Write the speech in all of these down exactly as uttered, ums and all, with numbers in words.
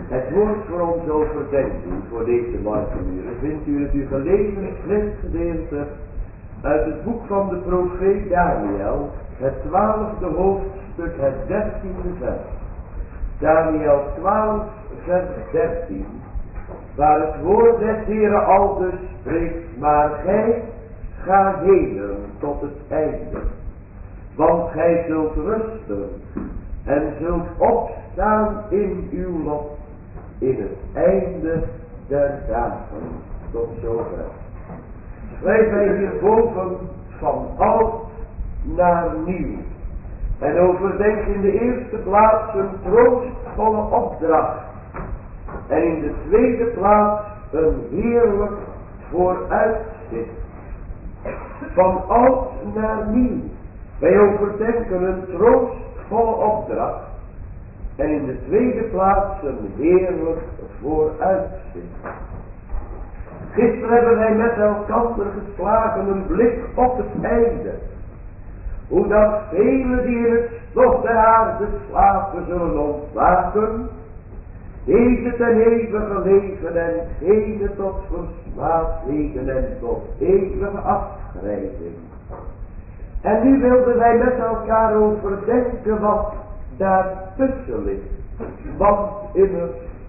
Het woord voor onze overdenking voor deze morgenuren vindt u het u gelezen schriftgedeelte uit het boek van de profeet Daniel, het twaalfde hoofdstuk, het dertiende vers. Daniel twaalf, vers dertien, waar het woord des Heeren aldus spreekt, maar gij ga henen tot het einde, want gij zult rusten en zult opstaan in uw lot in het einde der dagen. Tot zover. Schrijf wij hierboven van oud naar nieuw. En overdenk in de eerste plaats een troostvolle opdracht. En in de tweede plaats een heerlijk vooruitzicht. Van oud naar nieuw. Wij overdenken een troostvolle opdracht. En in de tweede plaats een heerlijk vooruitzicht. Gisteren hebben wij met elkaar geslagen een blik op het einde. Hoe dat velen die in het stof der aarde slapen zullen ontwaken. Deze ten eeuwige leven en gene tot versmaadheden en tot eeuwige afschrijving. En nu wilden wij met elkaar overdenken wat daartussen ligt. Want immers,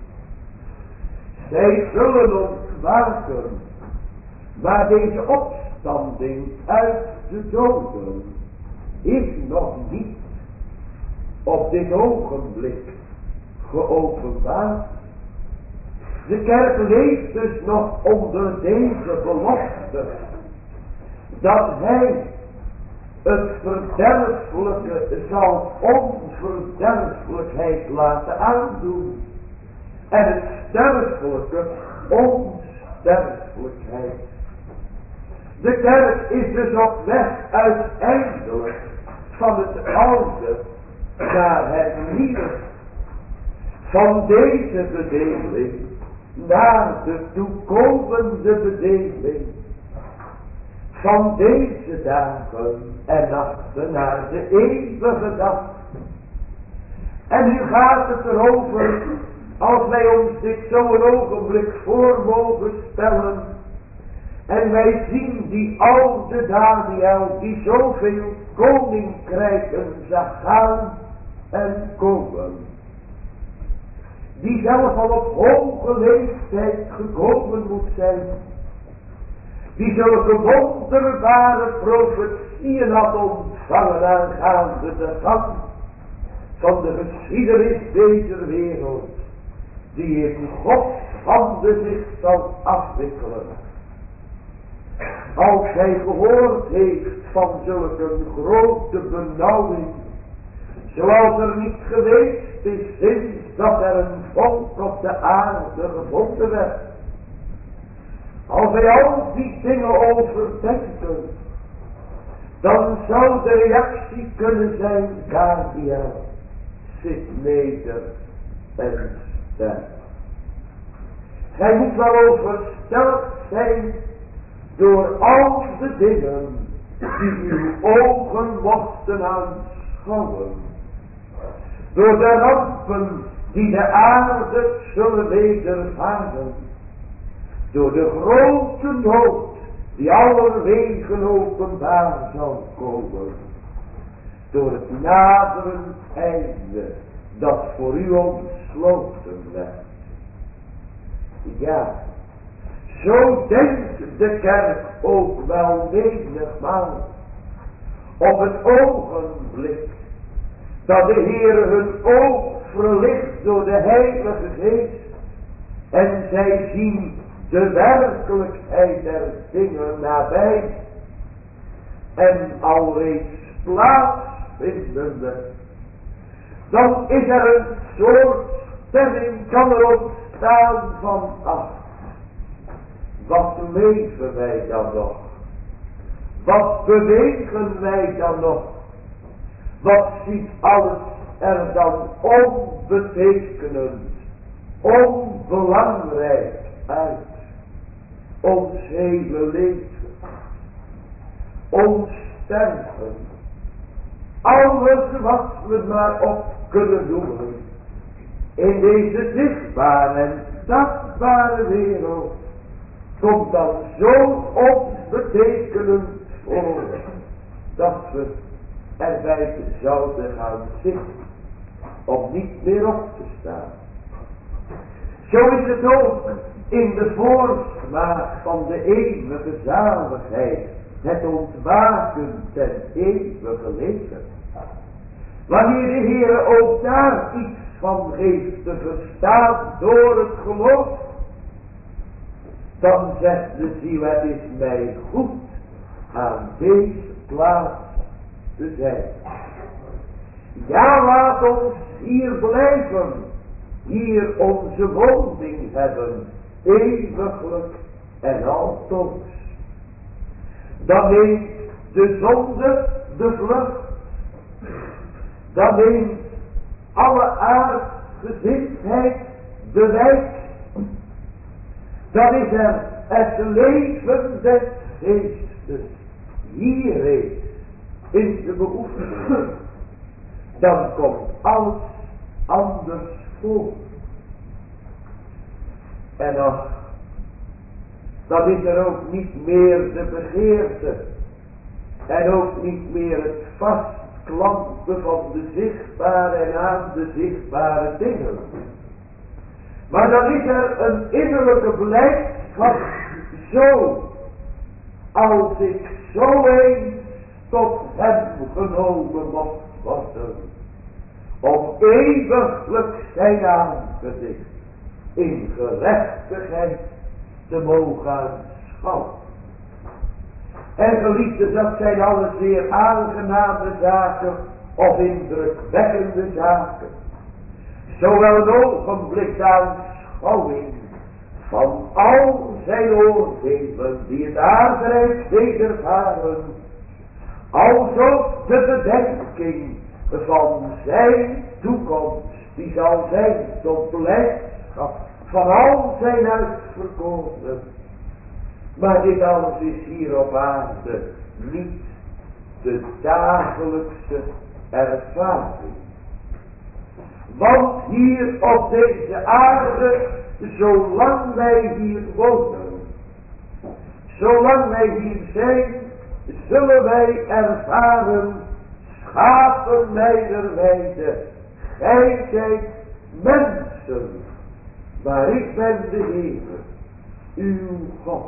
zij zullen ontwaken, maar deze opstanding uit de doden is nog niet op dit ogenblik geopenbaard. De kerk leeft dus nog onder deze belofte dat hij het verderfelijke zal onverderfelijkheid laten aandoen en het sterfelijke onsterfelijkheid. De kerk is dus op weg uiteindelijk van het oude naar het nieuwe, van deze bedeling naar de toekomende bedeling, van deze dagen en nachten naar de eeuwige dag. En nu gaat het erover, als wij ons dit zo een ogenblik voor mogen stellen, en wij zien die oude Daniel, die zoveel koninkrijken zag gaan en komen, die zelf al op hoge leeftijd gekomen moet zijn, die zulke wonderbare profetieën had ontvangen aangaande de gang van de geschiedenis deze wereld, die in Gods handen zich zal afwikkelen. Als hij gehoord heeft van zulke grote benauwing, zoals er niet geweest is sinds dat er een volk op de aarde gevonden werd. Als wij al die dingen overdenken, dan zou de reactie kunnen zijn, Daniel, zit neder en sterf. Gij moet wel overstelpt zijn door al de dingen die uw ogen mochten aanschouwen. Door de rampen die de aarde zullen wedervaren. Door de grote nood die allerwegen openbaar zal komen. Door het naderend einde dat voor u ontsloten werd. Ja, zo denkt de kerk ook wel menigmaal op het ogenblik dat de Heer hun oog verlicht door de Heilige Geest en zij zien de werkelijkheid der dingen nabij en alreeds plaatsvindende, dan is er een soort stemming, kan er ontstaan van ach, wat leven wij dan nog? Wat bewegen wij dan nog? Wat ziet alles er dan onbetekenend, onbelangrijk uit? Ons hele leven, ons sterven, alles wat we maar op kunnen noemen, in deze zichtbare en tastbare wereld komt dan zo onbetekenend voor dat we erbij zouden gaan zitten om niet meer op te staan. Zo is het ook in de voorsmaak van de eeuwige zaligheid, het ontwaken ten eeuwige leven. Wanneer de Heer ook daar iets van geeft te verstaan door het geloof, dan zegt de ziel, het is mij goed aan deze plaats te zijn. Ja, laat ons hier blijven, hier onze woning hebben, eeuwiglijk en altoos. Dan neemt de zonde de vlucht, dan neemt alle aardgezindheid de wijk, dan is er het leven des geestes hier reeds in de beoefening. Dan komt alles anders voor. En ach, dan is er ook niet meer de begeerte en ook niet meer het vastklampen van de zichtbare en aan de zichtbare dingen. Maar dan is er een innerlijke blijdschap, zo als ik zo eens tot hem genomen mocht worden, om eeuwiglijk zijn aangezicht in gerechtigheid te mogen aanschouwen. En geliefden, dat zijn alles zeer aangename zaken of indrukwekkende zaken. Zowel een ogenblik aanschouwing van al zijn oordelen die het aardrijk wedervaren, als ook de bedenking van zijn toekomst, die zal zijn tot blijdschap van al zijn uitverkoren. Maar dit alles is hier op aarde niet de dagelijkse ervaring. Want hier op deze aarde, zolang wij hier wonen, zolang wij hier zijn, zullen wij ervaren, schapen mijner weide, gij zijt mensen, maar ik ben de Heer, uw God.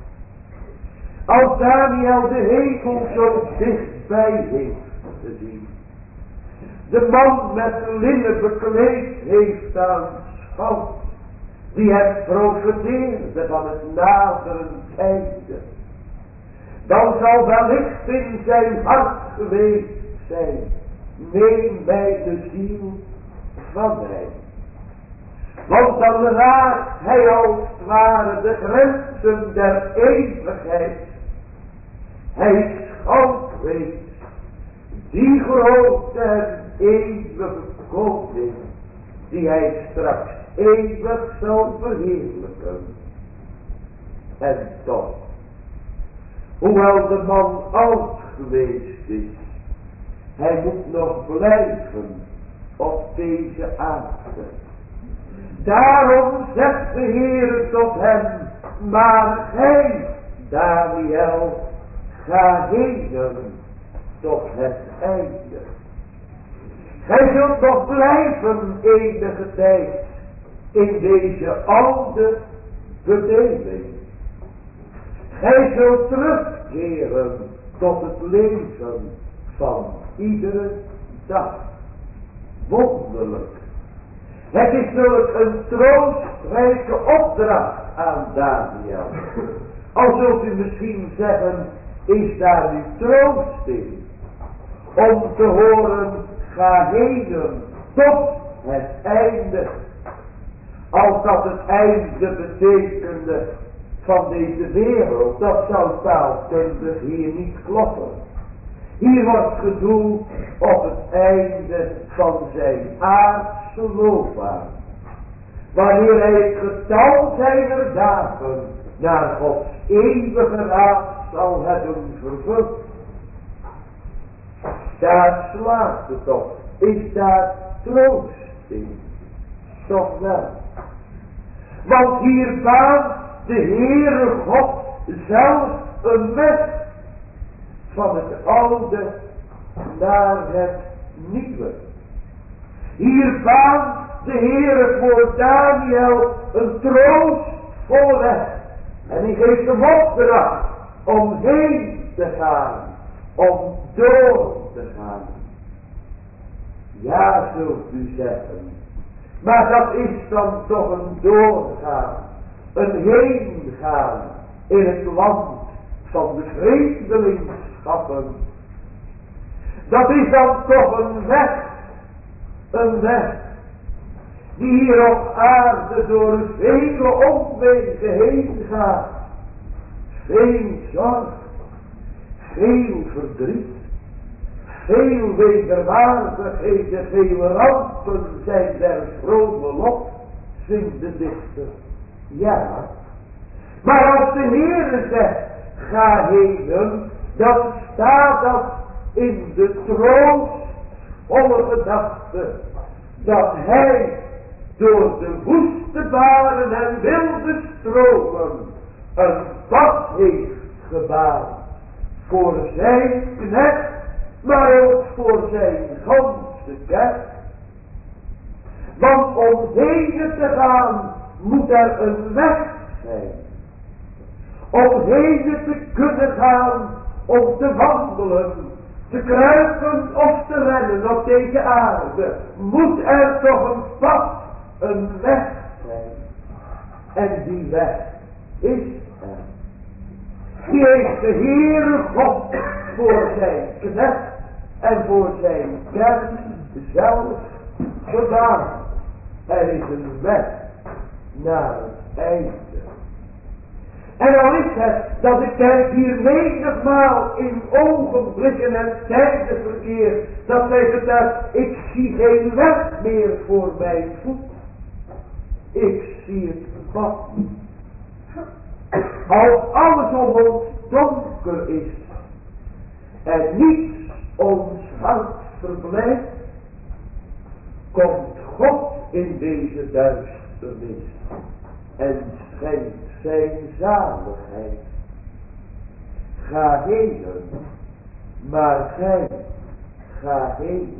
Als Daniel de hemel zo dichtbij heeft gezien, de man met linnen bekleed heeft aanschouwd, die hem profeteerde van het naderen tijden, dan zal wellicht in zijn hart geweest zijn, neem mij de ziel van mij. Want dan raakt hij als het ware de grenzen der eeuwigheid. Hij schouwt weet die grote en eeuwige koning, die hij straks eeuwig zal verheerlijken. En toch, hoewel de man oud geweest is, hij moet nog blijven op deze aarde. Daarom zegt de Heer tot hem, maar gij, Daniel, ga heen tot het einde. Gij zult nog blijven enige tijd in deze oude bedeling. Gij zult terugkeren tot het leven van iedere dag. Wonderlijk. Het is zulk een troostrijke opdracht aan Daniel. Al zult u misschien zeggen, is daar nu troost in? Om te horen, ga heen tot het einde. Als dat het einde betekende van deze wereld, dat zou taalkundig hier niet kloppen. Hier wordt gedoeld op het einde van zijn aardse loopbaan. Wanneer hij het getal zijner dagen naar Gods eeuwige raad zal hebben vervuld. Daar slaagt het op. Is daar troost in. toch wel. Want hier baant de Heere God zelf een weg van het oude naar het nieuwe. Hier baant de Heere voor Daniel een troostvolle weg. En hij geeft hem opdracht om heen te gaan, om door te gaan. Ja, zult u zeggen, maar dat is dan toch een doorgaan, een heengaan in het land van de vreemdelingschappen. Dat is dan toch een weg, een weg die hier op aarde door vele omwegen heen gaat. Veel zorg, veel verdriet, veel wederwaardigheden, veel rampen zijn der vrome lot, zingt de dichter. Ja, maar als de Heere zegt, ga heen, dan staat dat in de troostvolle gedachte, dat hij door de woeste baren en wilde stromen een pad heeft gebaand voor zijn knecht, maar ook voor zijn ganse kerk. Want om heen te gaan moet er een weg zijn. Om heen te kunnen gaan, om te wandelen, te kruipen of te rennen op deze aarde, moet er toch een pad, een weg zijn. En die weg is er. Die heeft de Heere God voor zijn knecht en voor zijn kerk zelf gedaan. Er is een weg naar het einde. En al is het dat de kerk hier menigmaal in ogenblikken en tijden verkeert, dat zij vertelt, ik zie geen weg meer voor mijn voet. Ik zie het pad niet. Als alles om ons donker is en niets ons hart verblijft, komt God in deze duisternis en schenkt zijn zaligheid. Ga heen, maar gij, ga heen.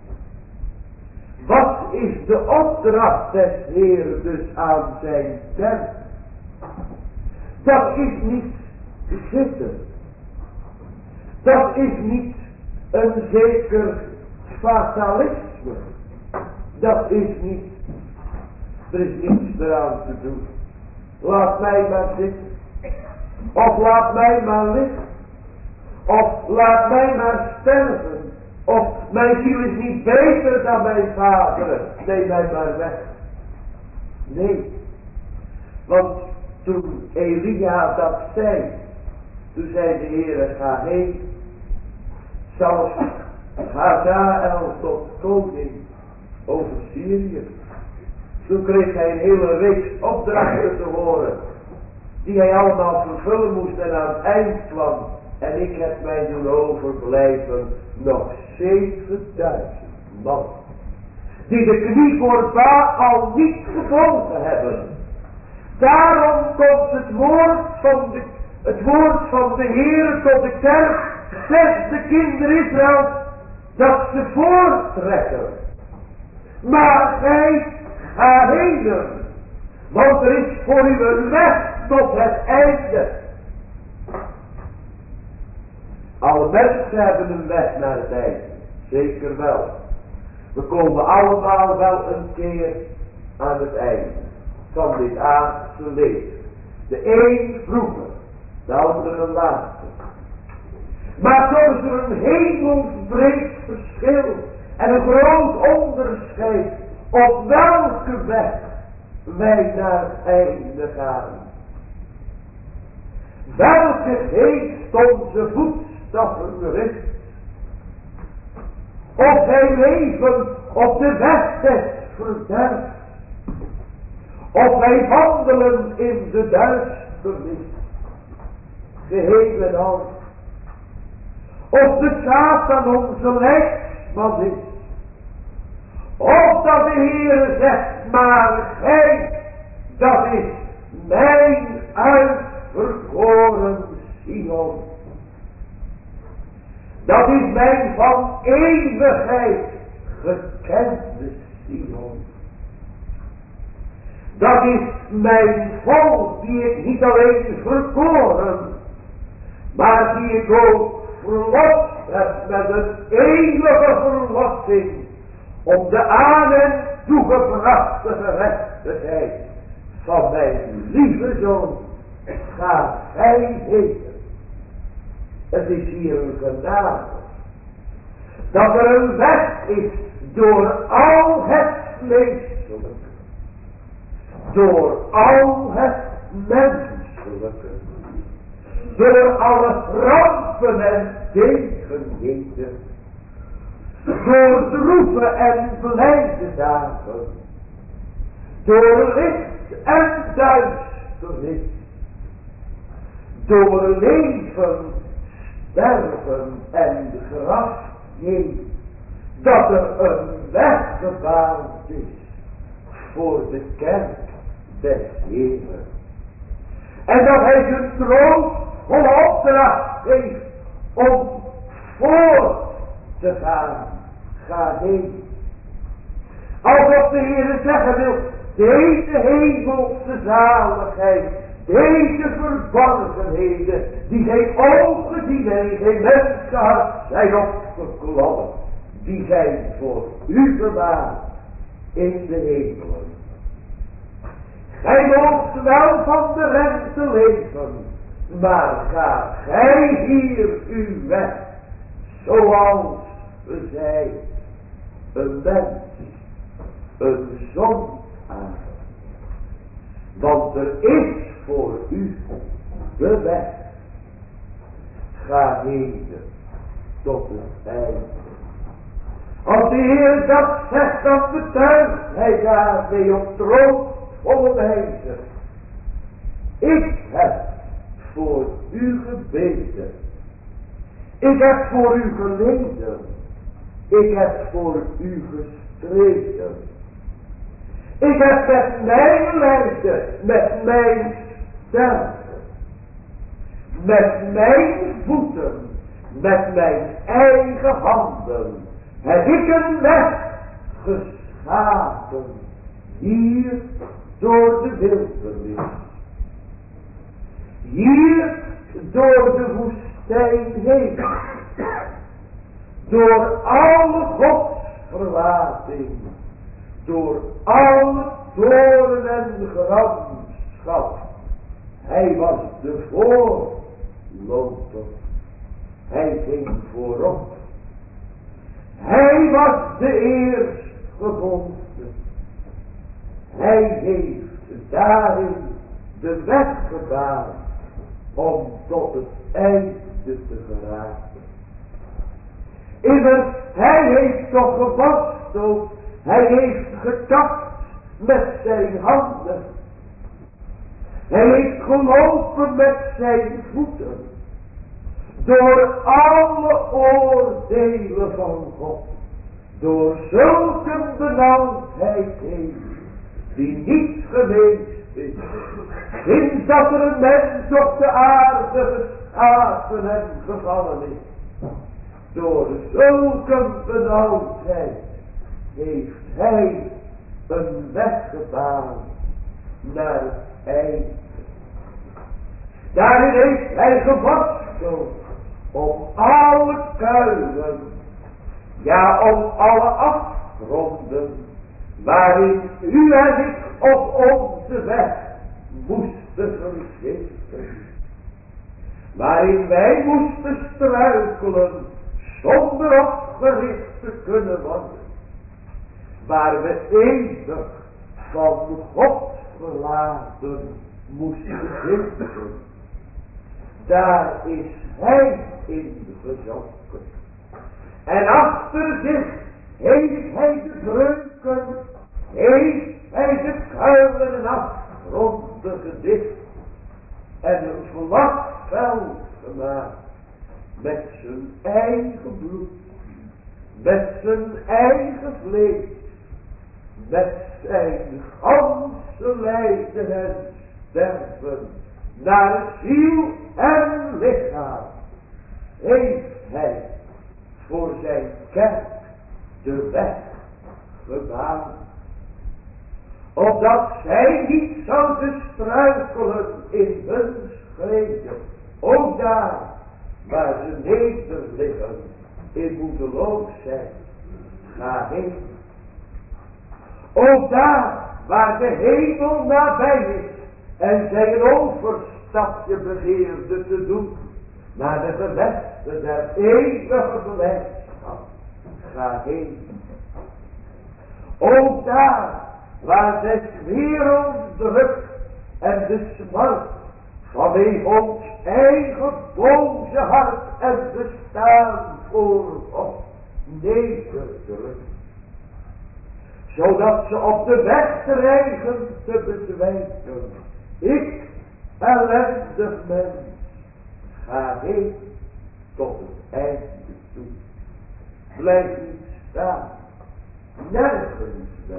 Wat is de opdracht des Heer dus aan zijn kerk? Dat is niet zitten. Dat is niet een zeker fatalisme. Dat is niet, er is niets eraan te doen. Laat mij maar zitten. Of laat mij maar liggen. Of laat mij maar sterven. Of mijn ziel is niet beter dan mijn vader. Neem mij maar weg. Nee. Want toen Elia dat zei, toen zei de Heer, ga heen. Zelfs Hazael tot koning over Syrië. Toen kreeg hij een hele reeks opdrachten te horen, die hij allemaal vervullen moest en aan het eind kwam. En ik heb mij doen overblijven nog zevenduizend man, die de knie voor Baal niet gebogen hebben. Daarom komt het woord van de, het woord van de Heer tot de kerk, zegt de kinderen Israël, dat ze voortrekken. Maar gij ga heen, want er is voor u een weg tot het einde. Alle mensen hebben een weg naar het einde, zeker wel. We komen allemaal wel een keer aan het einde van dit aardse leven. De een vroeger, de andere later. Maar toch is er een hemelsbreed verschil en een groot onderscheid op welke weg wij naar het einde gaan. Welke geest onze voetstappen richt. Of wij leven op de weg des verderfs. Of wij wandelen in de duisternis. Geheel en al. Of de Satan onze leidsman is. Of dat de Heer zegt, maar gij, dat is mijn uitverkoren Sion. Dat is mijn van eeuwigheid gekende Sion. Dat is mijn volk die ik niet alleen verkoren, maar die ik ook verlost heb met een eeuwige verlossing, om de aan en toegebrachte gerechtigheid van mijn lieve zoon. Ga gij heen. Het is hier een genade, dat er een weg is door al het vleeselijke, door al het menselijke, door alle rampen en tegenheden, door droeve en blijde dagen, door licht en duisternis, door leven, sterven en graf heen, dat er een weg gebaand is voor de kerk des Heeren. En dat hij zijn troostvolle opdracht geeft om voort te gaan. Ga heen. Alsof de Heer zeggen wil, deze hemelse zaligheid, deze verborgenheden, die geen oog gezien en geen mensenhart zijn opgeklommen, die zijn voor u bewaard in de hemelen. Gij moogt wel van de rente leven, maar ga gij hier uw weg, zoals we zijn, een mens, een zondaar. Want er is voor u de weg. Ga heen tot het einde. Als de Heer dat zegt, dan betuigt hij daarmee op troostvolle wijze. Ik heb voor u gebeden. Ik heb voor u geleden. Ik heb voor u gestreden. Ik heb met mijn lijden, met mijn sterven, met mijn voeten, met mijn eigen handen, heb ik een weg geschapen, hier door de wildernis. Hier door de woestijn heen, door alle godsverlating, door alle toren en gramschap. Hij was de voorloper. Hij ging voorop. Hij was de eerstgeboren. Hij heeft daarin de weg gebaand om tot het einde te geraken. Immers, hij heeft toch gevasteld. Hij heeft getapt met zijn handen. Hij heeft gelopen met zijn voeten. Door alle oordelen van God. Door zulke benauwdheid heen. Die niet geweest is. Sinds dat er een mens op de aarde geschapen en gevallen is. Door zulke benauwdheid heeft hij een weg gebaand naar het einde. Daarin heeft hij geworsteld om alle kuilen, ja om alle afgronden, waarin u en ik op onze weg moesten vergeten. Waarin wij moesten struikelen, zonder opgericht te kunnen worden. Waar we eeuwig van God verlaten moesten zitten. Daar is hij in gezonken. En achter zich heeft hij de breuken, heeft hij de kuilen en afgronden gedicht. En een slagveld gemaakt met zijn eigen bloed. Met zijn eigen vlees. met zijn ganse lijden en sterven, naar ziel en lichaam, heeft hij voor zijn kerk de weg gebaan. Opdat zij niet zouden struikelen in hun schreden, ook daar waar ze neder liggen in moedeloosheid, ga heen. Ook daar waar de hemel nabij is en zij een overstapje begeerde te doen naar de gewesten der eeuwige blijdschap, ga heen. Ook daar waar des werelds druk en de smart van ons eigen boze hart en bestaan voor God nederdrukt, zodat ze op de weg dreigen te bezwijken. Ik, ellendig mens, ga heen tot het einde toe. Blijf niet staan, nergens bij.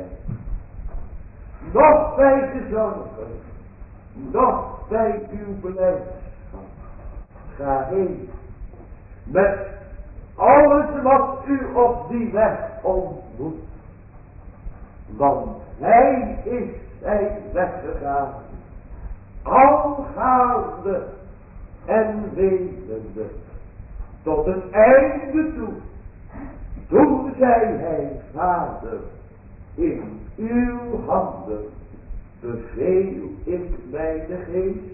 Nog bij de zorgen, nog bij uw blijdschap. Ga heen met alles wat u op die weg ontmoet. Want hij is zijn weggegaan, algaande en wetende, tot het einde toe. Toen zei hij, Vader, in uw handen beveel ik mij de geest.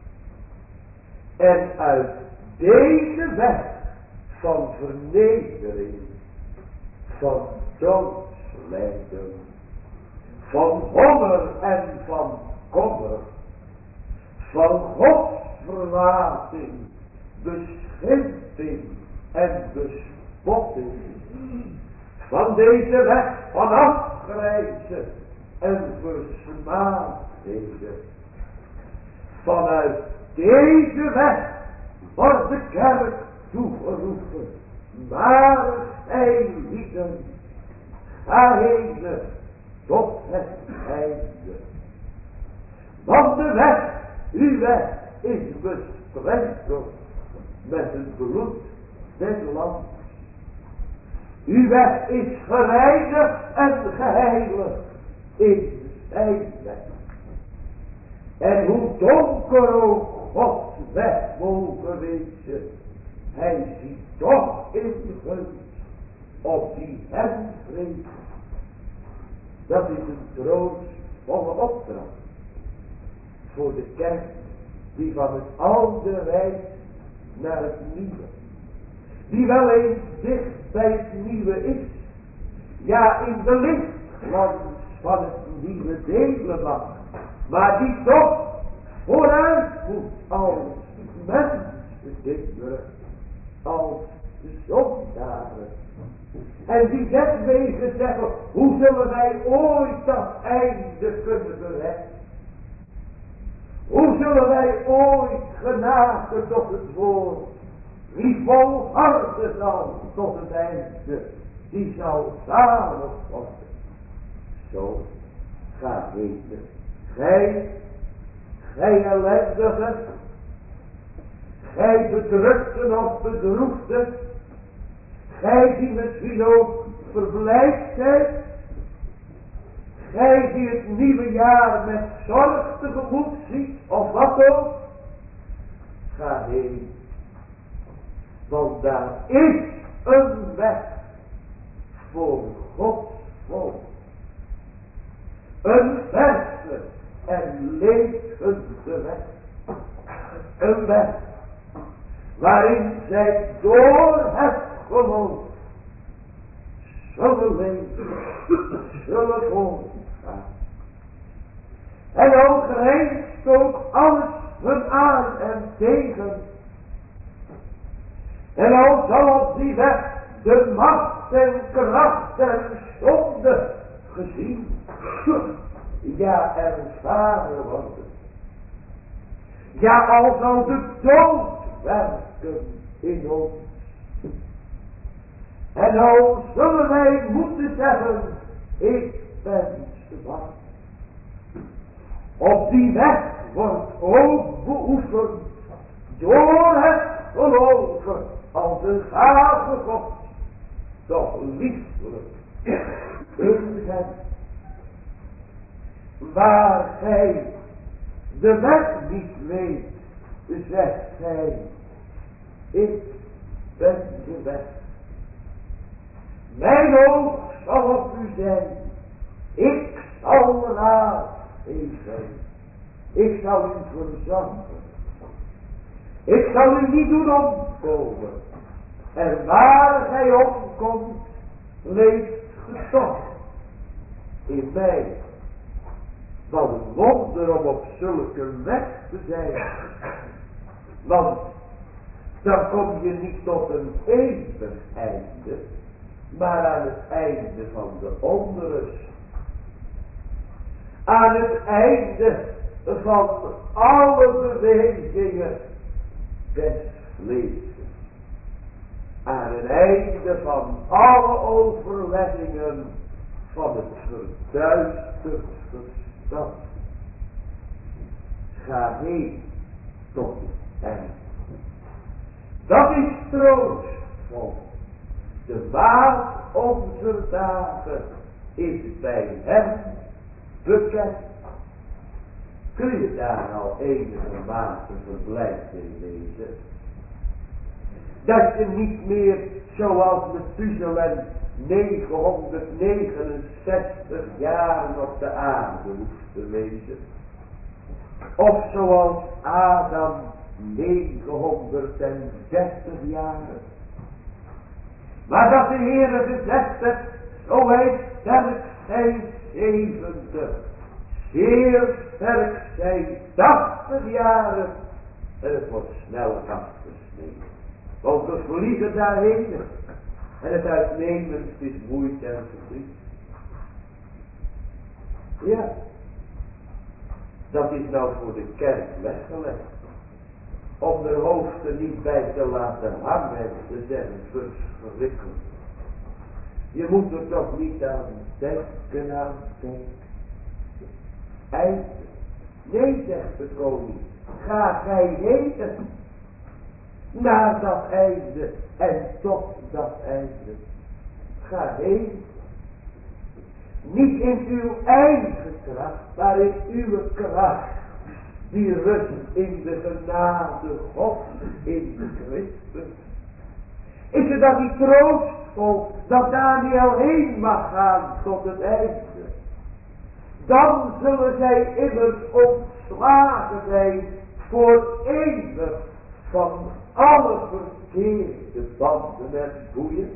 En uit deze weg van vernedering, van doodslijden, van honger en van kommer, van godsverlating, beschimping en bespotting, van deze weg van afgrijzen en versmaadheden. Vanuit deze weg wordt de kerk toegeroepen, maar gij lieden, ga heen tot het einde. Want de weg, uw weg, is besprenkeld met het bloed des lands. Uw weg is gereinigd en geheiligd in zijn weg. En hoe donker ook Gods weg mogen wezen, hij ziet toch in gunst op die hem vrezen. Dat is een troostvolle opdracht voor de kerk die van het oude reist naar het nieuwe. Die wel eens dicht bij het nieuwe is. Ja, in de lichtglans van het nieuwe delen mag. Maar die toch vooruit moet als mensenkinderen, als zondaren. En die deswegen zeggen, hoe zullen wij ooit dat einde kunnen bereiken? Hoe zullen wij ooit genaken tot het woord? Wie volharden zal tot het einde, die zal zalig worden. Zo, ga weten, gij, gij ellendigen, gij bedrukten of bedroefden, gij die misschien ook verblijd zijt, gij die het nieuwe jaar met zorg tegemoet ziet, of wat ook, ga heen. Want daar is een weg voor Gods volk. Een verse en levende weg. Een weg waarin zij door het geloof zullen leven, zullen voortgaan. En ook grijpt ook alles hun aan en tegen. En al zal op die weg de macht en kracht en zonde gezien, ja, ervaren worden. Ja, al zal de dood werken in ons. En al zullen wij moeten zeggen, ik ben zwart. Op die weg wordt ook beoefend door het geloven als een gave God, toch liefelijk in hem. Waar gij de weg niet weet, zegt hij, ik ben de weg. Mijn oog zal op u zijn, ik zal raad geven, ik zal u verzorgen, ik zal u niet doen omkomen, en waar gij omkomt, leeft getocht in mij. Wat een wonder om op zulke weg te zijn, want dan kom je niet tot een eeuwig einde, maar aan het einde van de onrust. Aan het einde van alle bewegingen des vlees. Aan het einde van alle overleggingen van het verduisterd verstand. Ga heen tot het einde. Dat is troostvol. De maat onze dagen is bij hem bekend. Kun je daar al enige mate verblijd in lezen? Dat je niet meer zoals Methuselem negenhonderdnegenenzestig jaren op de aarde hoeft te lezen. Of zoals Adam negenhonderddertig jaren. Maar dat de Heere gezegd heeft, zo hij sterk zijn zeventig, zeer sterk zijn tachtig jaren, en het wordt snel afgesneden. Want we vliegen daarheen, en het uitnemend is moeite en verdriet. Ja, dat is nou voor de kerk weggelegd. Om de hoofden niet bij te laten hangen en te zeggen, verschrikkelijk. Je moet er toch niet aan denken, aan denken. Einde. Nee, zegt de koning, ga gij heen naar dat einde en tot dat einde. Ga heen. Niet in uw eigen kracht, maar in uw kracht. Die rust in de genade God in Christus. Is het dan niet troostvol dat Daniel heen mag gaan tot het einde? Dan zullen zij immers ontslagen zijn voor eeuwig van alle verkeerde banden en boeien.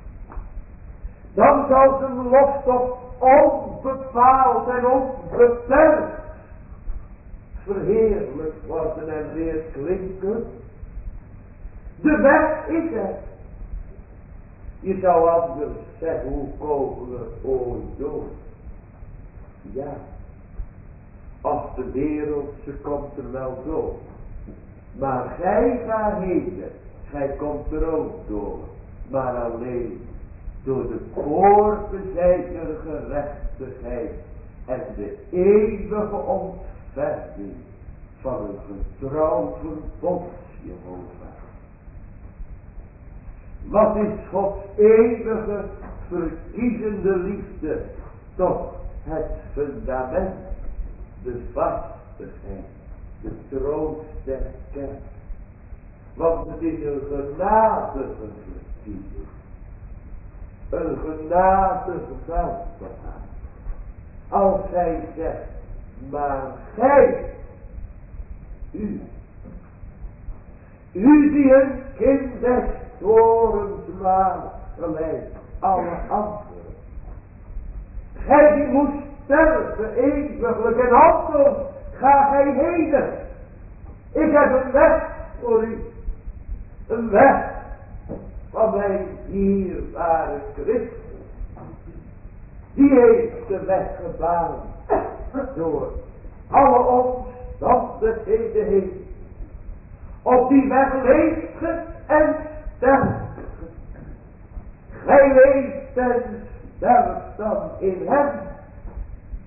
Dan zal zijn loftocht onbepaald en onbeperkt verheerlijk worden en weer klinken. De weg is er. Je zou anders zeggen, hoe komen we ooit door? Ja, als de wereld, ze komt er wel door. Maar gij gaat heen, gij komt er ook door. Maar alleen door de poorten zijner gerechtigheid en de eeuwige ontferming van een getrouw verbond, Jehovah. Wat is Gods eeuwige verkiezende liefde? Toch het fundament, de vastigheid, de troost der kerk. Want het is een genadige verkiezing. Een genadige veldbegaan. Als hij zegt, maar gij, u, u die een kind des torens waart, gelijk alle anderen. Gij die moest sterven, eeuwiglijk en altoos, ga gij heen. Ik heb een weg voor u. Een weg van mijn dierbare Christus. Die heeft de weg gebaand door alle omstandigheden heen. Op die weg leeft ge en sterft ge. Gij leeft en sterft dan in hem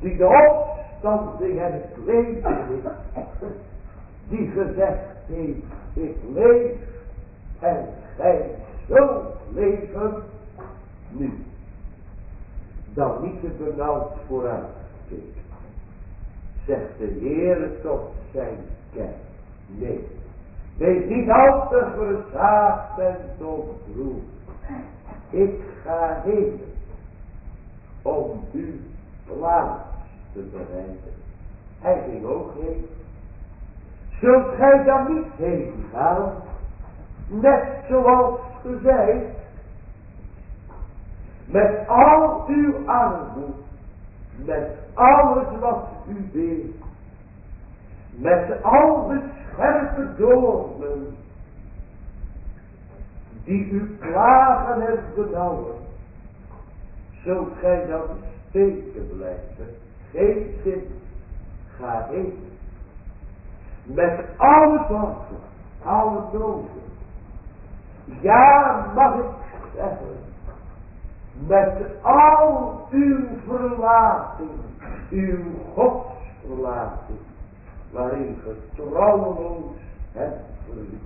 die de opstanding en het leven is, die gezegd heeft, ik leef en gij zult leven, nu, dan niet te benauwd vooruitkijken, zegt de Heer tot zijn kerk. Nee, wees niet al te verzaagd en ontroerd. Ik ga heen om uw plaats te bereiden. Hij ging ook heen. Zult gij dan niet heen gaan, net zoals ge zijt, met al uw armoede, met alles wat u deed, met al de scherpe doornen die u plagen en benauwen, zult gij dan steken blijven, geen zin, ga heen. Met alle zorgen, alle doden, ja mag ik zeggen, met al uw verlating, uw godsverlating, waarin ge trouweloos hebt verliefd.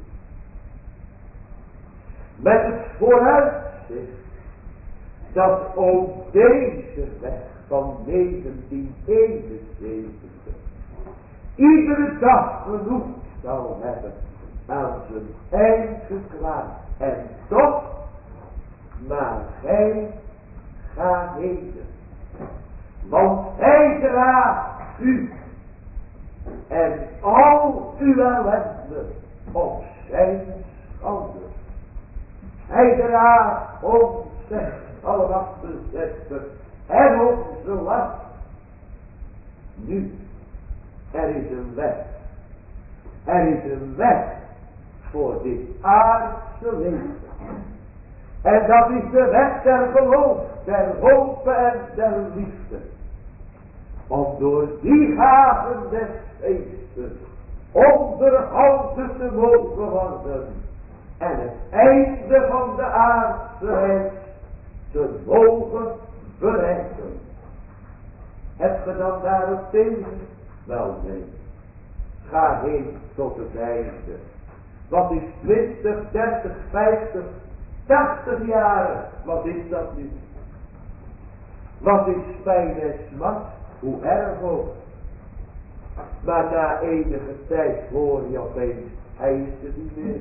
Met het vooruitzicht dat ook deze weg van negentien eenenzeventig iedere dag genoeg zal hebben aan zijn eigen kwaad. En toch, maar gij gaat heen, want hij draagt u en al uw ellende op zijn schouders. Hij draagt ons, zegt Psalm achtenzestig, en onze last. Nu, er is een weg. Er is een weg voor dit aardse leven. En dat is de weg der geloof, der hoop en der liefde. Om door die gaven des geestes onderhouden te mogen worden. En het einde van de aardse reis te mogen bereiken. Heb je dan daarop tegen? Wel nee. Ga heen tot het einde. Wat is twintig, dertig, vijftig, tachtig jaren? Wat is dat nu? Wat is pijn en smart? Hoe erg ook. Maar na enige tijd hoor je opeens, hij is er niet meer.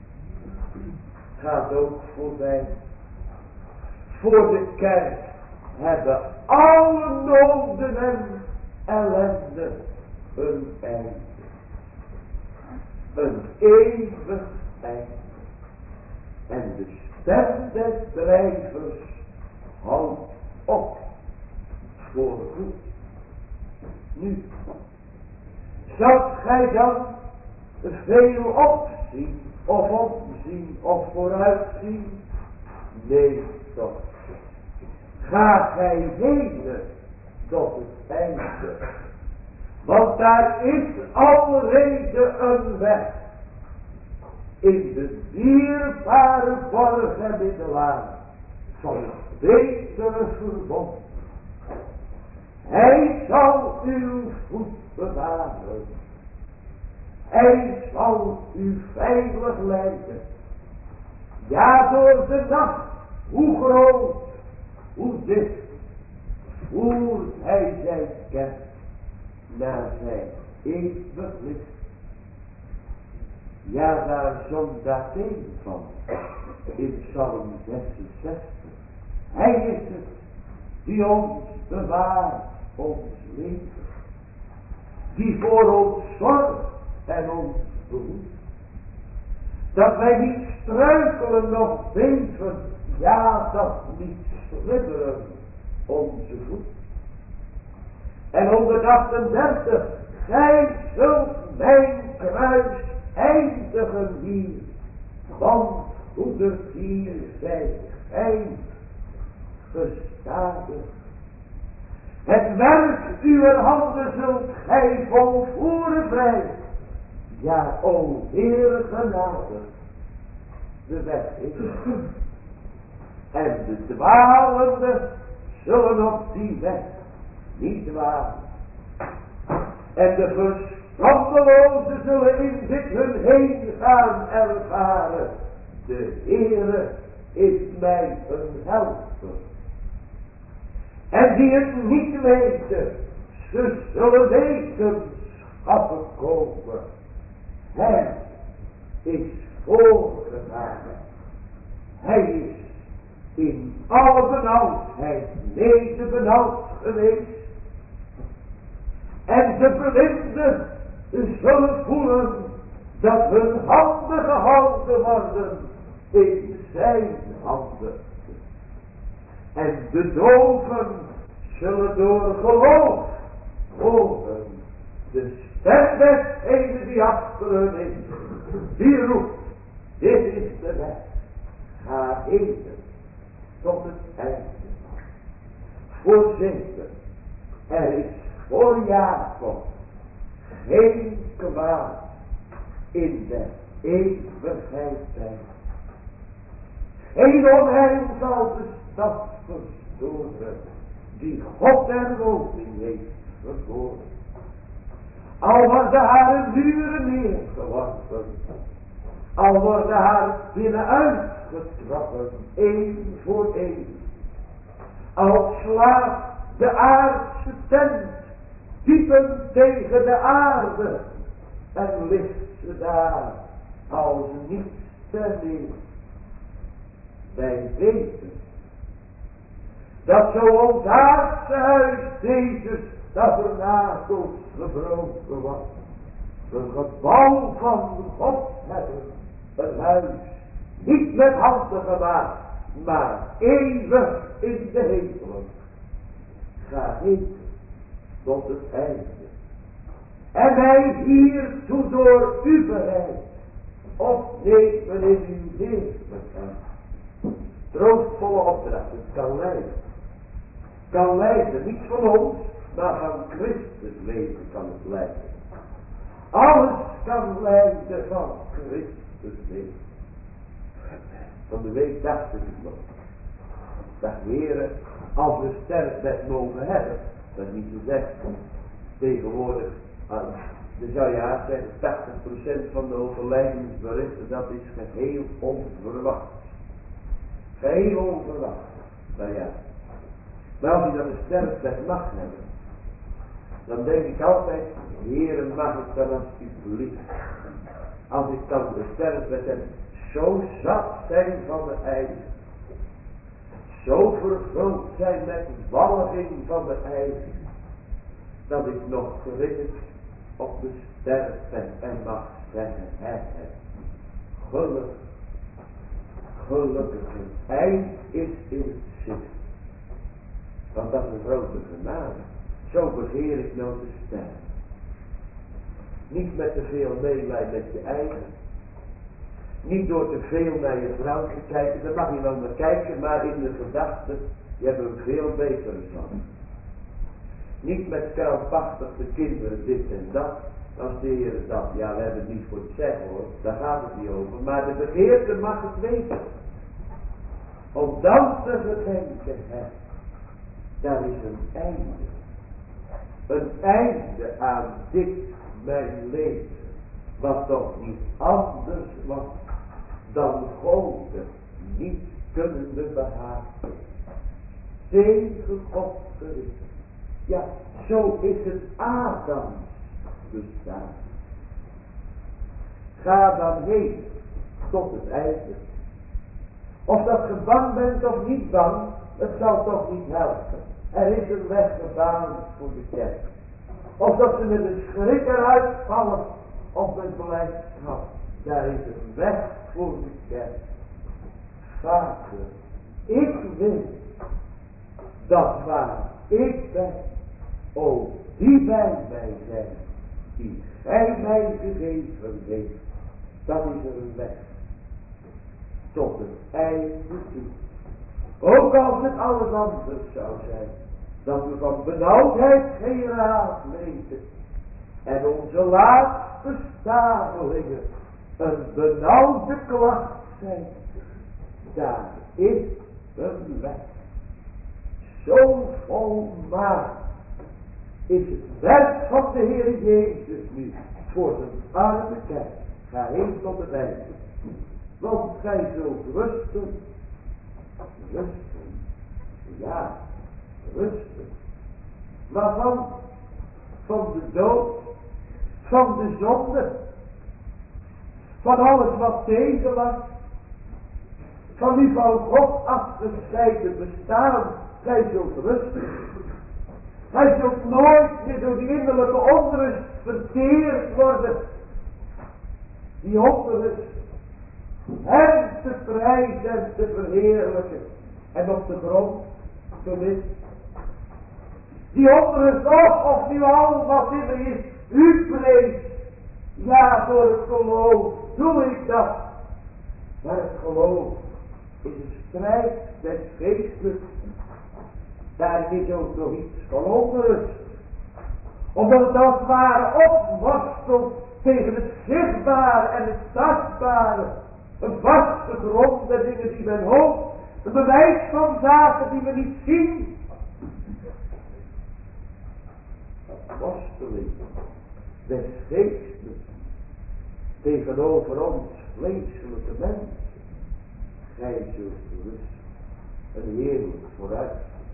Gaat ook voorbij. Voor de kerk hebben alle noden en ellende een einde. Een eeuwig einde. En de stem des drijvers houdt op. Voor goed. Nu, zult gij dan veel opzien, of opzien, of vooruitzien? Nee, toch. Ga gij heen tot het einde. Want daar is alrede een weg. In de dierbare borg en middelaar van het betere verbond. Hij zal uw voet bewaren. Hij zal u veilig leiden. Ja, door de nacht, hoe groot, hoe dicht, voert hij zijn kerk naar zijn eeuwig licht. Ja, daar zong daar een van in Psalm zesenzestig. Hij is het die ons bewaart, ons leven, die voor ons zorgt en ons behoedt, dat wij niet struikelen nog beven, ja, dat niet slibberen onze voet. En honderdachtendertig, gij zult mijn kruis eindigen hier, want moeder hier zijt gij gestadig. Het werk uw handen zult gij volvoeren vrij. Ja, o Heer genade, de weg is en de dwalende zullen op die weg niet waar. En de verstandelozen zullen in dit hun heen gaan ervaren. De Heere is mij een helper. En die het niet weten, ze zullen wetenschappen komen. Hij is voorgegaan. Hij is in alle benauwdheid mede benauwd geweest. En de blinden zullen voelen dat hun handen gehouden worden in zijn handen. En de doven zullen door geloof horen de stem desgene die achter hun is, die roept, dit is de weg, ga heen tot het einde. Voorzeker, er is voor Jacob geen kwaad in de eeuwigheid zijn. Geen onheil zal de stad verstoren, die God der woning heeft verkoren. Al worden haar muren neergeworpen, al worden haar binnenuit getrappen, één voor één. Al slaat de aardse tent diepen tegen de aarde en ligt ze daar als niets ter neer. Wij weten dat zo ons aardse huis Jezus tabernakel gebroken was. Een gebouw van God hebben, een huis, niet met handen gemaakt, maar eeuwig in de hemel. Ga heen tot het einde. En hij hiertoe door u bereid, of nemen in uw heerlijkheid. Troostvolle opdracht, het kan leiden. Kan leiden, niet van ons, maar van Christus leven kan het leiden. Alles kan leiden van Christus leven. Van de week dacht ik nog. Dat heren, als we sterfbed mogen hebben, dat is niet zo zeggen. Tegenwoordig, dan zou je haast zeggen, tachtig procent van de overlijdensberichten, dat is geheel onverwacht. Geheel onverwacht. Nou ja. Maar als je dan een sterfbed mag hebben, dan denk ik altijd, heren, mag ik dan alsjeblieft, als ik dan de sterfbed heb, zo zat zijn van de eigen, zo vervuld zijn met walging van de eigen, dat ik nog gericht op de sterfbed en mag zeggen, hij gelukkig, gelukkig, een eind is in het zicht. Want dat is een grote genade. Zo begeer ik nou te sterven. Niet met te veel meelij met je eigen. Niet door te veel naar je vrouw te kijken. Daar mag je wel naar kijken, maar in de gedachte, je hebt een veel betere van. Niet met krampachtig de kinderen dit en dat. Als de Heer dat, ja we hebben het niet voor het zeggen hoor. Daar gaat het niet over. Maar de begeerte mag het weten. Om dan te gedenken, hè. Daar is een einde. Een einde aan dit mijn leven. Wat toch niet anders was dan goden niet kunnende behagen. Tegen God gericht. Ja, zo is het Adams bestaan. Ga dan heen tot het einde. Of dat je bang bent of niet bang, het zal toch niet helpen. Er is een weg gebaand voor de kerk. Of dat ze met een schrik eruit vallen, of met blijdschap. Daar is een weg voor de kerk. Vader, ik weet dat waar ik ben, o die bij mij zijn, die gij mij gegeven heeft, dat is er een weg tot het einde toe. Ook als het alles anders zou zijn, dat we van benauwdheid geen raad weten en onze laatste stavelingen een benauwde klacht zijn, daar is een weg zo volmaakt is het werk van de Heer Jezus nu voor zijn arme kerk. Ga heen tot de Bijbel. Want gij zult rusten. Rusten. Ja, rusten. Waarvan? Van de dood. Van de zonde. Van alles wat tegen was. Van uw van God afgescheiden bestaan. Gij zult rusten. Hij zult nooit meer door die innerlijke onrust verteerd worden. Die onrust hem te prijzen en te verheerlijken. En op de grond te missen. Die onrust, of, of nu al wat in me is, u vrees. Ja, door het geloof doe ik dat. Maar het geloof is een strijd des geestes. Daar is ook nog iets van onrust. Omdat het als het ware opworstelt tegen het zichtbare en het tastbare. Een vaste grond der dingen die men hoopt. Een bewijs van zaken die we niet zien. Worsteling des geestes tegenover ons vleeselijke mensen. Gij zult rust. Een heerlijk vooruit.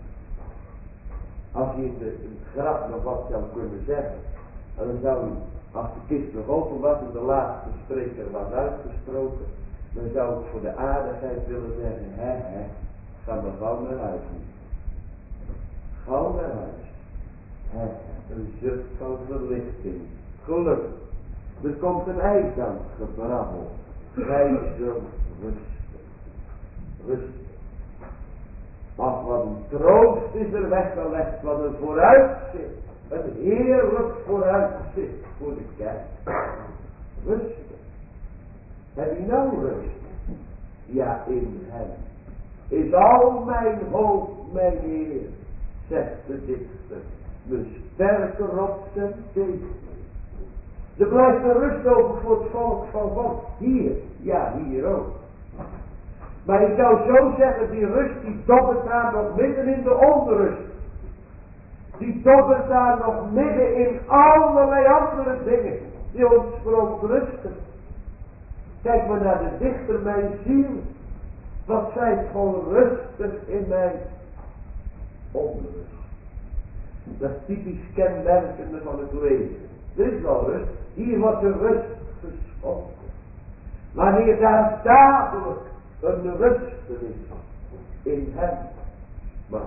Als je in, de, in het graf nog wat zou kunnen zeggen. En dan zou u, als de kist nog open was en de laatste spreker was uitgesproken. Dan zou ik voor de aardigheid willen zeggen. Hè hè. Ga maar gauw naar huis nu. Gauw naar huis. Hè hè. Een zucht van verlichting. Gelukkig. Er komt een eind aan het gebrabbel. Gij zult rusten. Rusten. Ach, wat een troost is er weggelegd, wat een vooruitzicht, een heerlijk vooruitzicht voor de kerk. Rusten. Heb je nou rust? Ja, in hem is al mijn hoop, mijn Heer, zegt de dichter, mijn sterke rots en teken. Er blijft een rust over voor het volk van God. Hier, ja, hier ook. Maar ik zou zo zeggen, die rust die dobbert daar nog midden in de onrust. Die dobbert daar nog midden in allerlei andere dingen die ons verontrusten. Kijk maar naar de dichter, mijn ziel. Wat zijt gewoon rustig in mijn onrust. Dat is typisch kenmerkende van het leven. Er is wel rust. Hier wordt de rust geschonken. Wanneer daar dadelijk een rusten is in hem, maar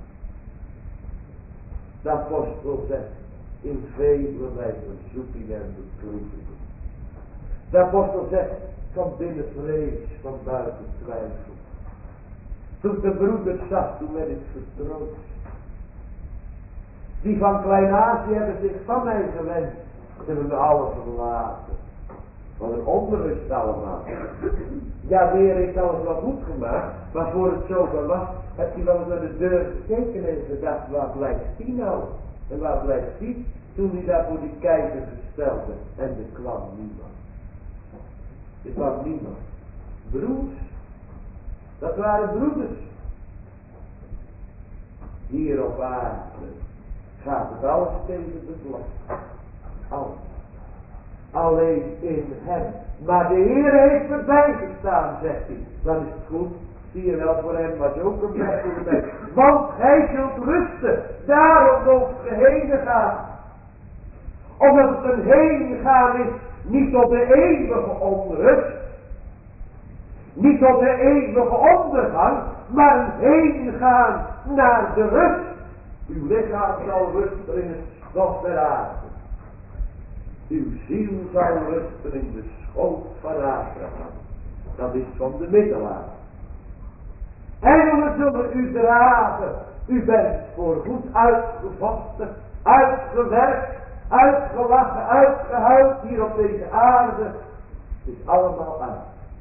de apostel zegt, in vele mijn verzoekingen en beproevingen. De apostel zegt, van binnen vrees, van buiten twijfel. Toen de broeders zag, toen werd ik vertroost. Die van Klein-Azië hebben zich van mij gewend. Ze hebben me alle verlaten. Wat een onrust allemaal. Ja, de Heer heeft alles wel goed gemaakt. Maar voor het zover was, heb je wel eens naar de deur gekeken en gedacht, waar blijft die nou? En waar blijft die? Toen hij daar voor die keizer gestelde. En er kwam niemand. Er kwam niemand. Broers. Dat waren broeders. Hier op aarde gaat het alles tegen de vlag. Alles. Alleen in hem. Maar de Heer heeft erbij gestaan, zegt hij. Dan is het goed. Zie je wel, voor hem was ook een weg voor mij. Want hij zult rusten. Daarom ook geheen gaan. Omdat het een heen gaan is. Niet tot de eeuwige onrust. Niet tot de eeuwige ondergang. Maar een heen gaan naar de rust. Uw lichaam zal rusten in het stof der aarde. Uw ziel zal rusten in de schoot van Abraham. Dat is van de middelaar. Engelen zullen u dragen. U bent voorgoed uitgevochten, uitgewerkt, uitgelachen, uitgehuild hier op deze aarde. Het is allemaal uit.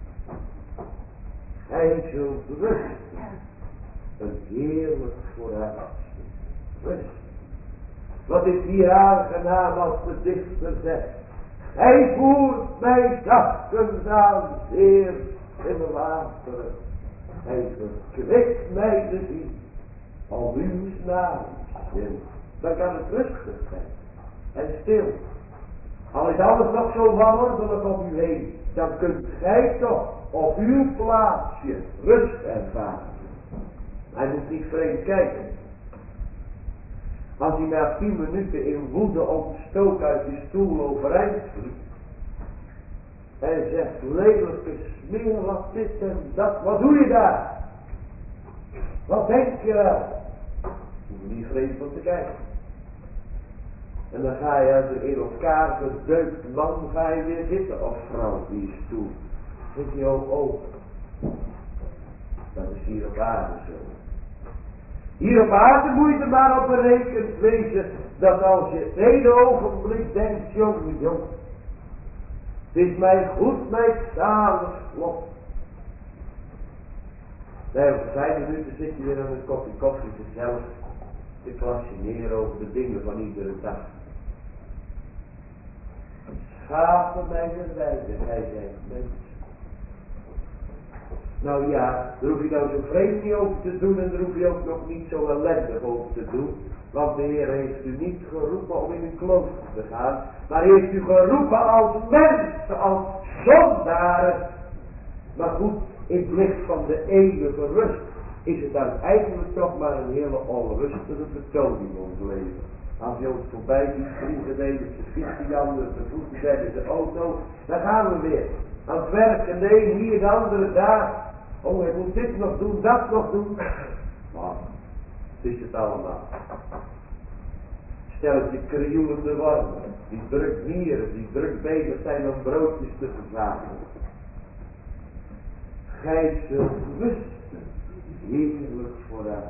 Hij zult rusten. Een heerlijk vooruitzicht. Rust. Wat is hier aangenaam als de dichter zegt. Hij voert mij zachtens aan zeer stille wateren. Hij verkwikt mij te zien om uw naam stil dan kan het rustig zijn. En stil. Al is alles nog zo wanordelijk om u heen, dan kunt gij toch op uw plaatsje rust ervaren. Hij moet niet vreemd kijken. Als hij na tien minuten in woede ontstook uit die stoel overeind vliegt. En zegt, lelijke smeer, wat dit en dat, wat doe je daar? Wat denk je wel? Je moet niet vreemd van te kijken. En dan ga je als een in elkaar gedeukt man, ga je weer zitten of vrouw op die stoel. Zit je ook open. Dat is hier op aarde zo. Hier op aarde moet je er maar op berekend wezen, dat als je het hele ogenblik denkt, jongen, jongen. Het is mij goed, mij zalig lot. Nee, over vijf minuten zit je weer aan een kopje koffie zelf te klassineren over de dingen van iedere dag. Schapen mij de wijze, hij zegt mensen. Nou ja, daar hoef je nou zo vreemd niet over te doen en daar hoef je ook nog niet zo ellendig over te doen. Want de Heer heeft u niet geroepen om in een klooster te gaan, maar heeft u geroepen als mensen, als zondaren. Maar goed, in het licht van de eeuwige rust is het uiteindelijk toch maar een hele onrustige vertoning ons leven. Als je ons voorbij ziet vliegen, de ene de fiets, die andere de voeten zijn in de auto, dan gaan we weer. Aan het werken, de een hier, de andere daar. Oh, hij moet dit nog doen, dat nog doen. Maar, het is het allemaal. Stelletje krioelende wormen, die druk nieren, die druk bezig zijn om broodjes te verzamelen. Gij zult rusten, heerlijk vooruit.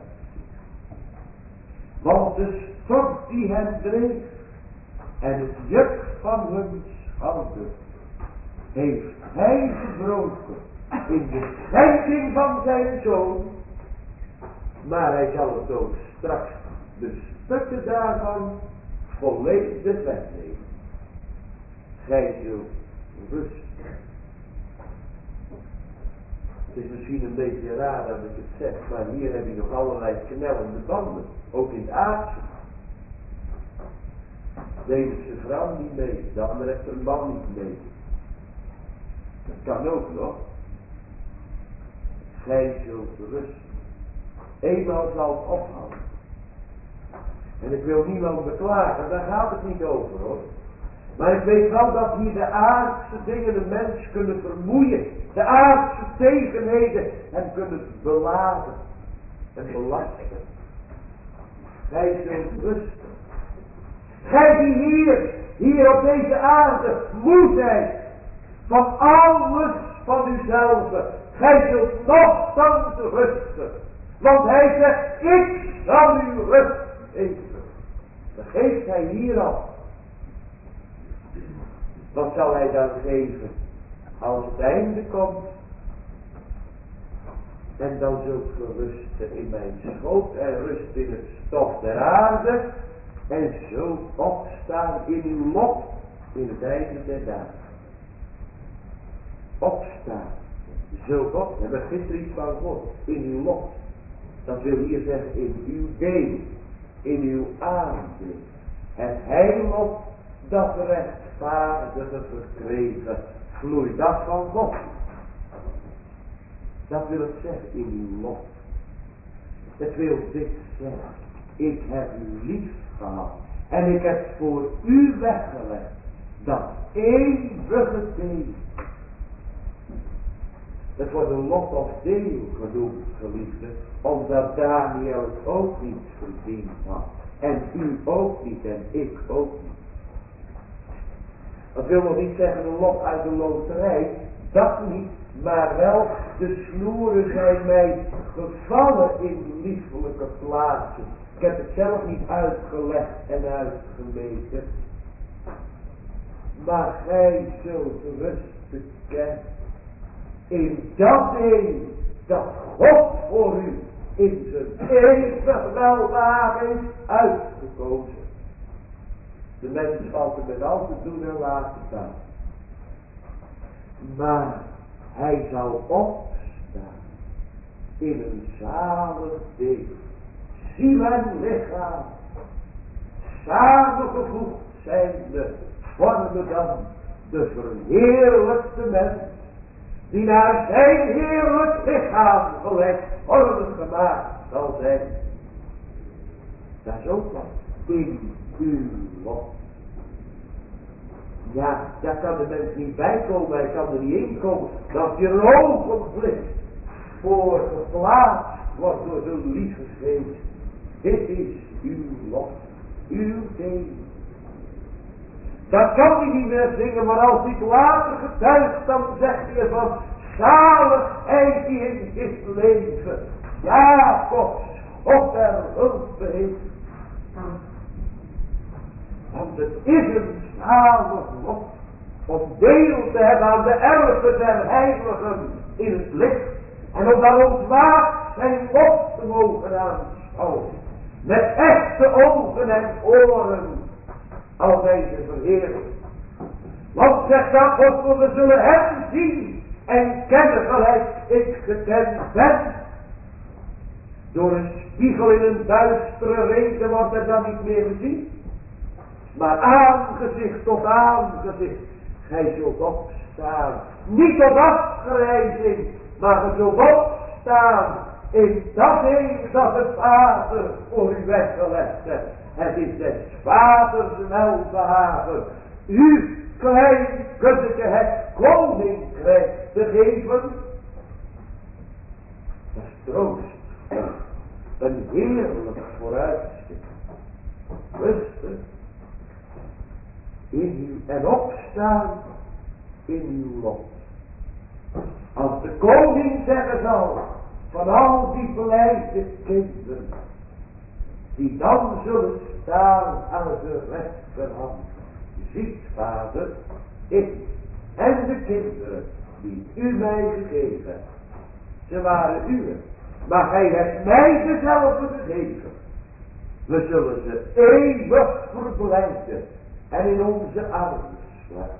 Want de stok die hem dreef en het juk van hun schouder heeft hij gebroken in de schending van zijn zoon, maar hij zal het ook straks de stukken daarvan volledig wegnemen. Gij zult rusten. Het is misschien een beetje raar dat ik het zeg, maar hier heb je nog allerlei knellende banden, ook in het aardse. De ene heeft zijn vrouw niet mee, de andere heeft een man niet mee. Dat kan ook nog. Gij zult rusten. Eenmaal zal het ophouden. En ik wil niemand beklagen, daar gaat het niet over hoor. Maar ik weet wel dat hier de aardse dingen de mens kunnen vermoeien. De aardse tegenheden hem kunnen beladen en belasten. Gij zult rusten. Gij die hier, hier op deze aarde moe zijt van alles van uzelf. Gij zult nochtans rusten. Want hij zegt, ik zal u rust geven. Dat geeft hij hier al. Wat zal hij dan geven als het einde komt? En dan zult ge rusten in mijn schoot en rust in het stof der aarde. En zult opstaan in uw lot in het einde der dagen. Opstaan. Zult op, we hebben gisteren iets van gehoord. In uw lot. Dat wil hier zeggen in uw deel. In uw aandeel. Het heilot dat rechtvaardige verkregen vloeit dat van God. Dat wil het zeggen in uw lot. Het wil dit zeggen. Ik heb u lief gehad. En ik heb voor u weggelegd dat eeuwige deel. Het wordt een lot of deel genoemd, geliefde, omdat Daniel het ook niet verdiend had. En u ook niet en ik ook niet. Dat wil nog niet zeggen een lot uit de loterij, dat niet, maar wel de snoeren zijn mij gevallen in liefelijke plaatsen. Ik heb het zelf niet uitgelegd en uitgemeten. Maar gij zult rusten kennen in dat deel dat God voor u in zijn eeuwig welbehagen is uitgekozen. De mens valt er met al te doen en laten staan. Maar hij zal opstaan in een zalig deel. Ziel en lichaam samengevoegd zijnde, vormen dan de verheerlijkte mens, die naar zijn heerlijk lichaam gelijkvormig gemaakt zal zijn. Dat is ook wat in uw lot. Ja, daar kan de mens niet bij komen, hij kan er niet in komen. Dat je een ogenblik voor geplaatst wordt door zo'n lieve geest. Dit is uw lot, uw deel. Dat kan hij niet meer zingen, maar als hij het later getuigt, dan zegt hij van zaligheid die in het leven Jakobs God der hulp heeft. Want het is een zalig lot om deel te hebben aan de erven der heiligen in het licht. En om daar ontwaakt zijn lot te mogen aanschouwen. Met echte ogen en oren. Al deze verheerlijk. Want zegt de apostel, we zullen hem zien en kennen gelijk ik gekend ben. Door een spiegel in een duistere regen wordt er dan niet meer gezien. Maar aangezicht tot aangezicht. Gij zult opstaan. Niet tot afgrijzing, maar gij zult opstaan in dat ding dat de Vader voor u weggelegd heeft. Het is des Vaders welbehagen u klein kuddeke het koninkrijk te geven. Dat is troost. Een heerlijk vooruitzicht. Rustig. In uw en opstaan in uw lot. Als de koning zeggen zal van al die blijde kinderen die dan zullen staan aan de rechterhand. Ziet, Vader, ik en de kinderen die u mij gegeven hebt. Ze waren uwe, maar gij hebt mij dezelfde gegeven. We zullen ze eeuwig verblijden en in onze armen sluiten.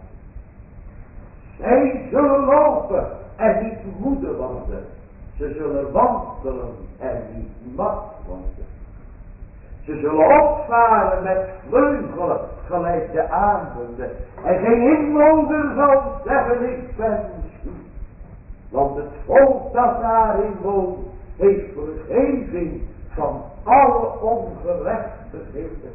Zij zullen lopen en niet moede worden. Ze zullen wandelen en niet mat worden. Ze zullen opvaren met vleugelen gelijk de arenden. En geen inwoner zal zeggen ik ben ziek. Want het volk dat daarin woont heeft vergeving van alle ongerechtigheden.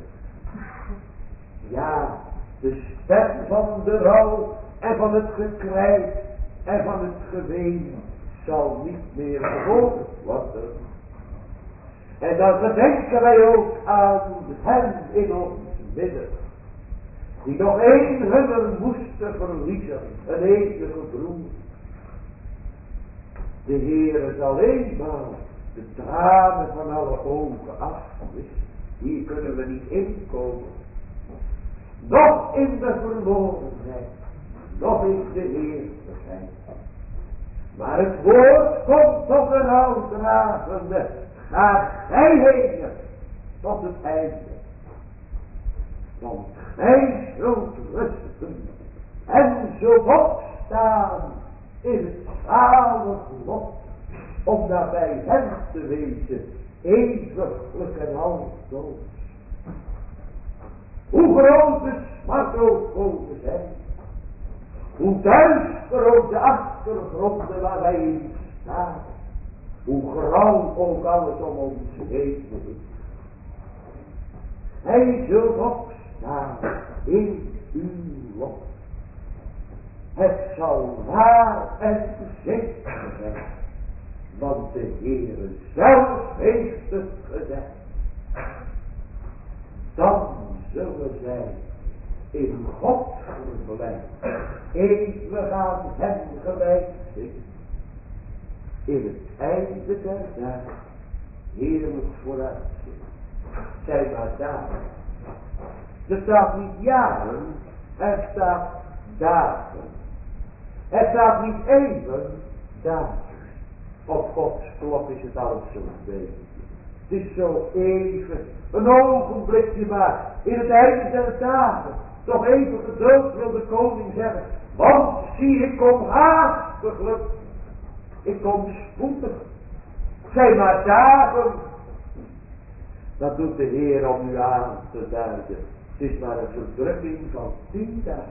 Ja, de stem van de rouw en van het gekrijs en van het geween zal niet meer gehoord worden. En dan gedenken wij ook aan hen in ons midden, die nog één hunner moesten verliezen, een enige broer. De Heere zal eenmaal de tranen van alle ogen afwischen. Hier kunnen we niet inkomen. Nog in de verlorenheid, nog in de heerlijkheid. Maar het woord komt tot een uitdragende. Ga gij heen tot het einde. Want gij zult rusten en zult opstaan in het zalig lot, om daarbij hem te wezen, eeuwiglijk en altoos. Hoe groot de smart ook mogen zijn, hoe duister ook de achtergronden waar wij in staan, hoe grauw ook alles om ons heen is. Hij zult opstaan in uw lot. Het zal waar en zeker zijn, want de Heere zelf heeft het gezegd. Dan zullen zij in God verblijven, eeuwig aan hem gelijk zitten. In het einde der dagen, heerlijk vooruitzicht. Zij maar dagen. Er staat niet jaren, er staat dagen. Er staat niet even dagen. Op Gods klok is het alles zo bezig. Het is zo even, een ogenblikje maar, in het einde der dagen. Toch even geduld wil de koning zeggen, want zie ik kom haastiglijk. Ik kom spoedig. Zij maar dagen. Dat doet de Heer om u aan te duiden. Het is maar een verdrukking van tien dagen.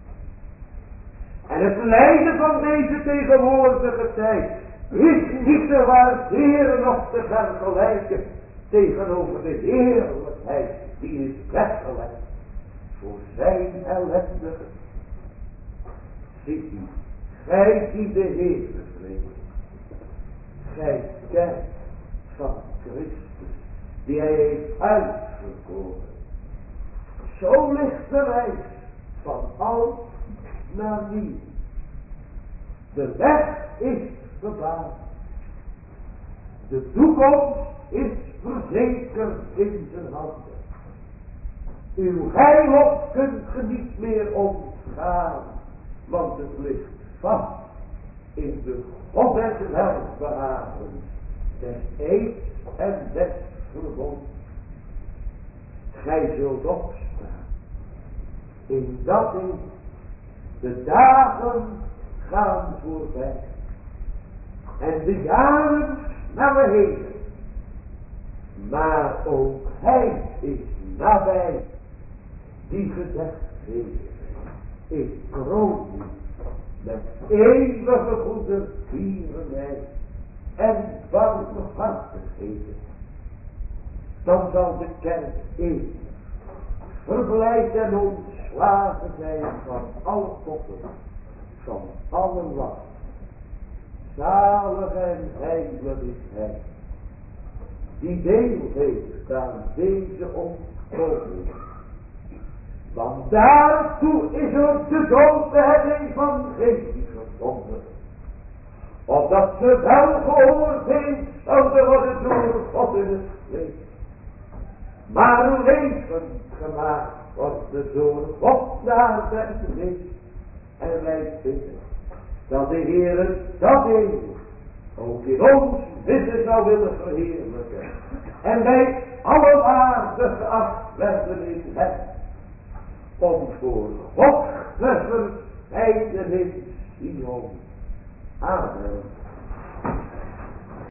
En het lijden van deze tegenwoordige tijd is niet te waarderen of te vergelijken tegenover de heerlijkheid die is weggelegd voor zijn ellendige. Ziet u, gij die de Heer vreest, gij kerk van Christus, die hij heeft uitverkoren. Zo ligt de reis van oud naar nieuw. De weg is gebaand. De toekomst is verzekerd in zijn handen. Uw heilop kunt ge niet meer ontgaan, want het ligt vast in de God en welbehagen des eeds en des verbonds. Gij zult opstaan in dat in de dagen gaan voorbij en de jaren snellen heen, maar ook hij is nabij die gezegd heeft: ik kroon u met eeuwige goedertierenheid en barmhartigheden. Dan zal de kerk eeuwig verblijd en ontslagen zijn van alle koppen, van alle last. Zalig en heilig is hij, die deel heeft aan deze ontkoming. Want daartoe is ook de dood het evangelie gevonden. Opdat ze wel geoordeeld zouden worden door God in het vlees, maar levend gemaakt worden door God naar den geest. En wij bidden dat de Heer dat eeuwig ook in ons midden zou willen verheerlijken. En wij alle waardig geacht werden in hem, om voor God te verschijnen in Sion. Amen.